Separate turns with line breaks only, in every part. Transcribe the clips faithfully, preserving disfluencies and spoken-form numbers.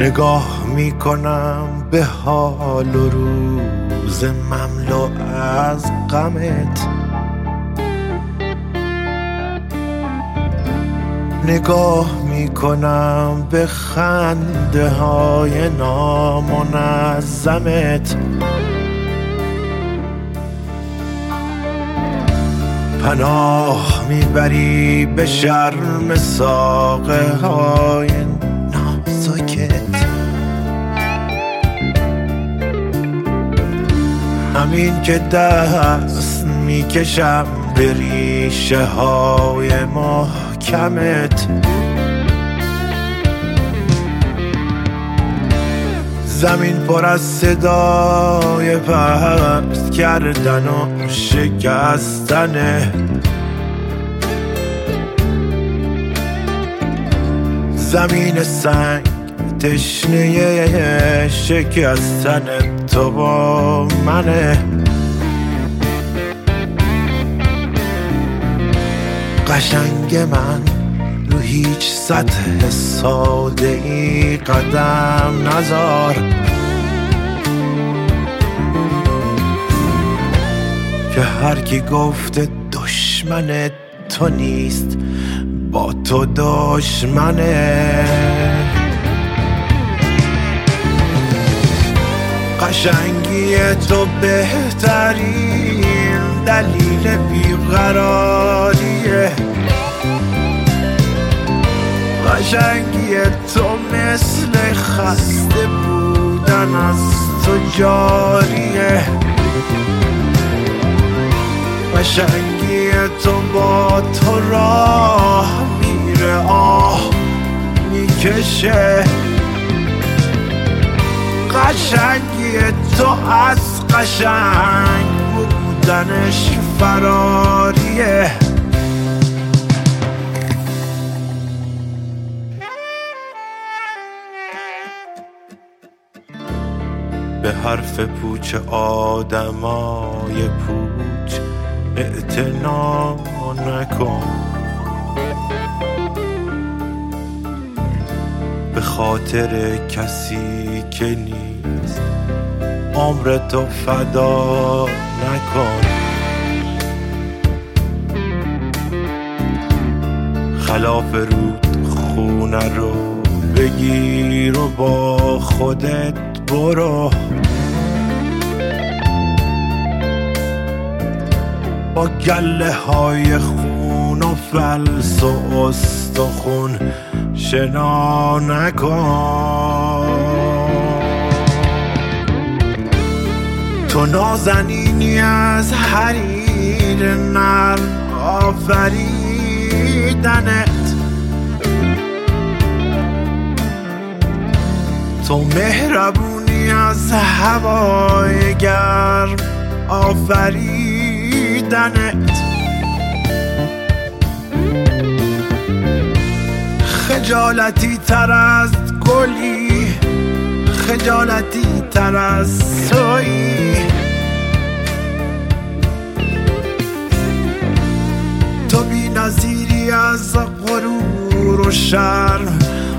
نگاه میکنم به حال و روز مملو از غمت، نگاه میکنم به خنده های نامنظمت، پناه میبری به شرم ساقه های نازکت. همین که دست میکشم به ریشه های محکمت، زمین پر از صدای پست کردن و شکستنه، زمین سنگ تشنه شکستن تو با منه. قشنگ من رو هیچ سطح ساده ای قدم نذار، که هر کی گفته دشمن تو نیست با تو دشمنه. قشنگی تو بهترین دلیل بیقراریه، قشنگی تو مثل خسته بودن از تو جاریه، قشنگی تو با تو راه میره آه میکشه، قشنگی تو از قشنگ بودنش فراریه. به حرف پوچ آدمای پوچ اعتنا نکن، به خاطر کسی که نیست عمرتو فدا نکن. خلاف رود خونه رو بگیر و با خودت برو، با گله های خون و فلس و استخون شنا نکن. تو نازنینی از حریر نرم آفریدنت، تو مهربونی از هوای گرم آفریدنت، خجالتی تر از گلی خجالتی تر از تویی، تو بی نظیری از غرور و شرم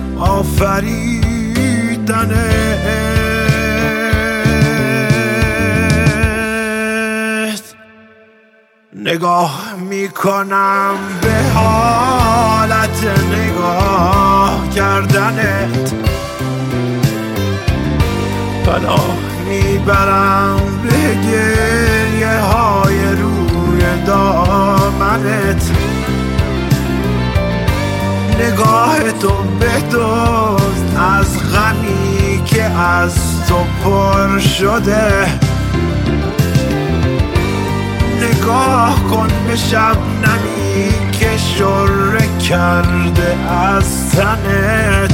آفریدنت. نگاه میکنم به حالت نگاه کردنت، پناه میبرم به گریه های روی دامنت، نگاه تو بدزد از غمی که از تو پر شده، نگاه کن به شبنمی که شره کرده از تنت.